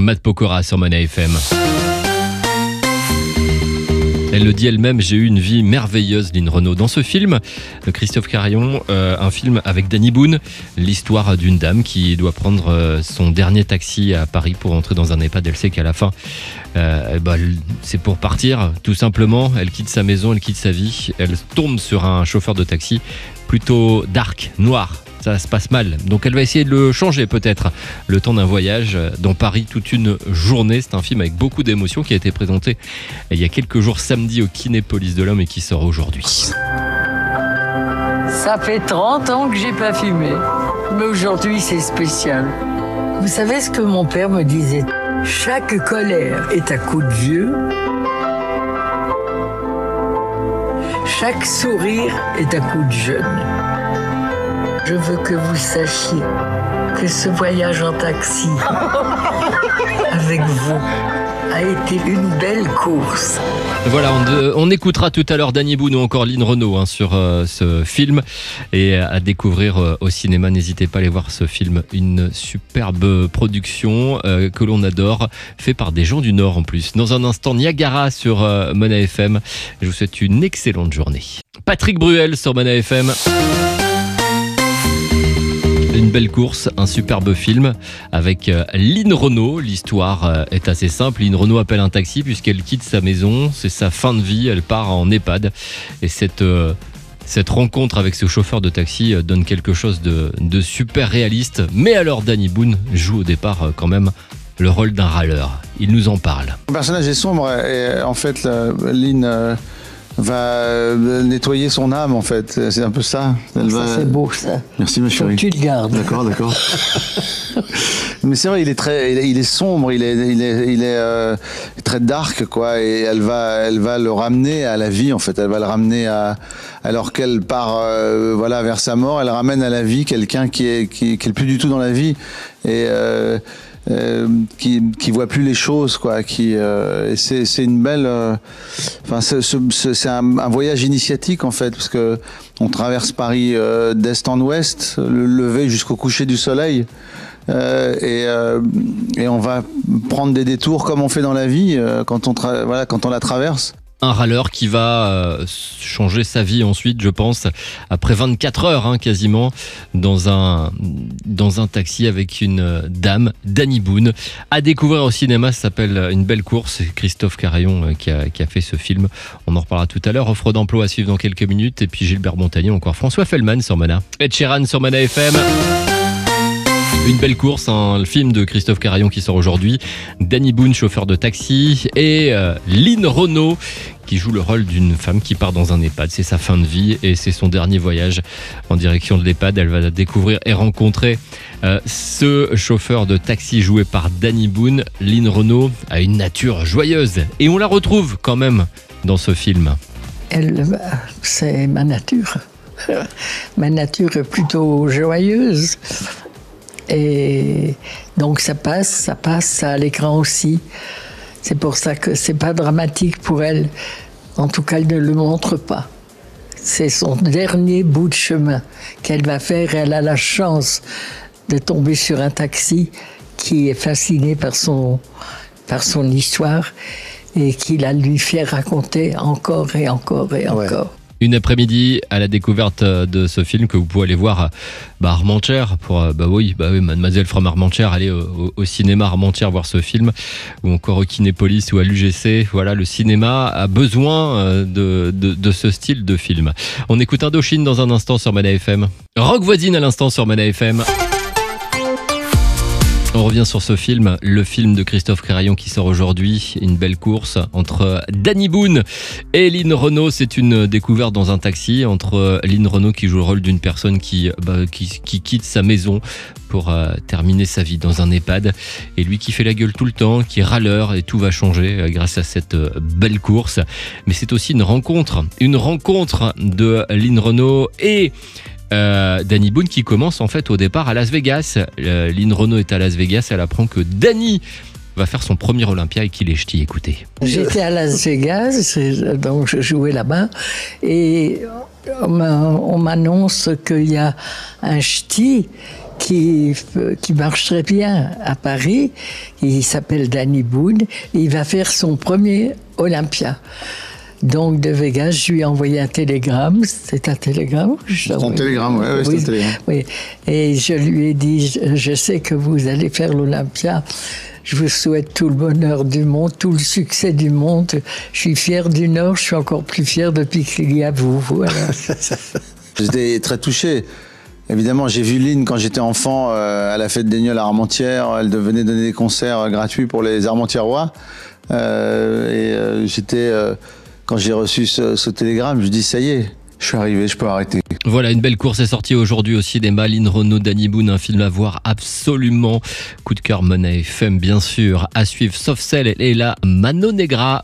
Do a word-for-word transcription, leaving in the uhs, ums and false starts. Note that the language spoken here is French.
Matt Pokora sur Mona F M. Elle le dit elle-même, j'ai eu une vie merveilleuse, Lynn Renaud. Dans ce film, Christophe Carayon, euh, un film avec Danny Boone, l'histoire d'une dame qui doit prendre euh, son dernier taxi à Paris pour entrer dans un EHPAD. Elle sait qu'à la fin, euh, bah, c'est pour partir, tout simplement. Elle quitte sa maison, elle quitte sa vie. Elle tombe sur un chauffeur de taxi plutôt dark, noir. Ça se passe mal. Donc elle va essayer de le changer peut-être le temps d'un voyage dans Paris toute une journée. C'est un film avec beaucoup d'émotions qui a été présenté il y a quelques jours samedi au Kinépolis de l'Homme et qui sort aujourd'hui. Ça fait trente ans que j'ai pas fumé. Mais aujourd'hui c'est spécial. Vous savez ce que mon père me disait? Chaque colère est un coup de vieux. Chaque sourire est un coup de jeune. Je veux que vous sachiez que ce voyage en taxi avec vous a été une belle course. Voilà, on, on écoutera tout à l'heure Danny Boone ou encore Lynn Renaud hein, sur euh, ce film et à découvrir euh, au cinéma. N'hésitez pas à aller voir ce film, une superbe production euh, que l'on adore, fait par des gens du Nord en plus. Dans un instant, Niagara sur euh, Mona F M. Je vous souhaite une excellente journée. Patrick Bruel sur Mona F M. Une belle course, un superbe film avec Lynn Renaud. L'histoire est assez simple. Lynn Renaud appelle un taxi puisqu'elle quitte sa maison. C'est sa fin de vie. Elle part en EHPAD. Et cette, cette rencontre avec ce chauffeur de taxi donne quelque chose de, de super réaliste. Mais alors Danny Boone joue au départ quand même le rôle d'un râleur. Il nous en parle. Le personnage est sombre et en fait Lynn euh, va nettoyer son âme en fait. C'est un peu ça. Elle ça va... c'est beau ça. Merci ma chérie. Tu le gardes. D'accord, d'accord. Mais c'est vrai, il est très, il est, il est sombre, il est, il est, il est euh, très dark quoi. Et elle va, elle va le ramener à la vie en fait. Elle va le ramener à, alors qu'elle part, euh, voilà, vers sa mort. Elle ramène à la vie quelqu'un qui est, qui, qui est plus du tout dans la vie et euh, Euh, qui qui voit plus les choses quoi, qui euh, et c'est c'est une belle euh, enfin c'est c'est un, un voyage initiatique en fait parce que on traverse Paris euh, d'est en ouest, le lever jusqu'au coucher du soleil. Euh, et, euh, et on va prendre des détours comme on fait dans la vie euh, quand on tra- voilà quand on la traverse. Un râleur qui va euh, changer sa vie ensuite, je pense, après vingt-quatre heures hein, quasiment, dans un, dans un taxi avec une dame, Danny Boone. À découvrir au cinéma, ça s'appelle Une belle course. C'est Christophe Carayon euh, qui, a, qui a fait ce film. On en reparlera tout à l'heure. Offre d'emploi à suivre dans quelques minutes. Et puis Gilbert Montagnier, encore François Fellman sur Mona. Ed Sheeran sur Mona F M. Une belle course, un hein, film de Christophe Carayon qui sort aujourd'hui. Danny Boone, chauffeur de taxi, et euh, Lynn Renaud qui joue le rôle d'une femme qui part dans un EHPAD. C'est sa fin de vie et c'est son dernier voyage en direction de l'EHPAD. Elle va découvrir et rencontrer euh, ce chauffeur de taxi joué par Danny Boone. Lynn Renaud a une nature joyeuse et on la retrouve quand même dans ce film. Elle, c'est ma nature. Ma nature est plutôt joyeuse. Et donc ça passe, ça passe à l'écran aussi. C'est pour ça que c'est pas dramatique pour elle. En tout cas, elle ne le montre pas. C'est son dernier bout de chemin qu'elle va faire. Elle a la chance de tomber sur un taxi qui est fasciné par son, par son histoire et qui la lui fait raconter encore et encore et Ouais. encore. Une après-midi à la découverte de ce film que vous pouvez aller voir à bah, Armentières pour bah oui bah oui Mademoiselle from Armentières, allez au, au cinéma Armentières voir ce film ou encore au Kinépolis ou à l'U G C. Voilà, le cinéma a besoin de, de, de ce style de film. On écoute Indochine dans un instant sur Mona F M. Rock voisine à l'instant sur Mona F M. On revient sur ce film, le film de Christophe Carayon qui sort aujourd'hui. Une belle course entre Danny Boone et Lynn Renaud. C'est une découverte dans un taxi entre Lynn Renaud qui joue le rôle d'une personne qui, bah, qui, qui quitte sa maison pour euh, terminer sa vie dans un EHPAD. Et lui qui fait la gueule tout le temps, qui est râleur et tout va changer euh, grâce à cette euh, belle course. Mais c'est aussi une rencontre, une rencontre de Lynn Renaud et Euh, Danny Boone qui commence en fait au départ à Las Vegas. Euh, Lynn Renaud est à Las Vegas, elle apprend que Danny va faire son premier Olympia et qu'il est ch'ti. Écoutez. J'étais à Las Vegas, donc je jouais là-bas, et on m'annonce qu'il y a un ch'ti qui, qui marche très bien à Paris. Il s'appelle Danny Boone et il va faire son premier Olympia. Donc de Vegas, je lui ai envoyé un télégramme. C'est un télégramme C'est un télégramme, oui, oui, c'est un télégramme. Oui. Et je lui ai dit, je, je sais que vous allez faire l'Olympia. Je vous souhaite tout le bonheur du monde, tout le succès du monde. Je suis fier du Nord, je suis encore plus fier depuis qu'il y a vous. Voilà. J'étais très touché. Évidemment, j'ai vu Lynn quand j'étais enfant euh, à la fête des Nieulles à Armentières. Elle venait donner des concerts euh, gratuits pour les Armentièrois. Euh, et euh, j'étais, euh, quand j'ai reçu ce, ce télégramme, je dis ça y est, je suis arrivé, je peux arrêter. Voilà, une belle course est sortie aujourd'hui au cinéma. Lynn Renaud, Danny Boone, un film à voir absolument. Coup de cœur Money F M, bien sûr, à suivre, sauf celle et la Mano Negra.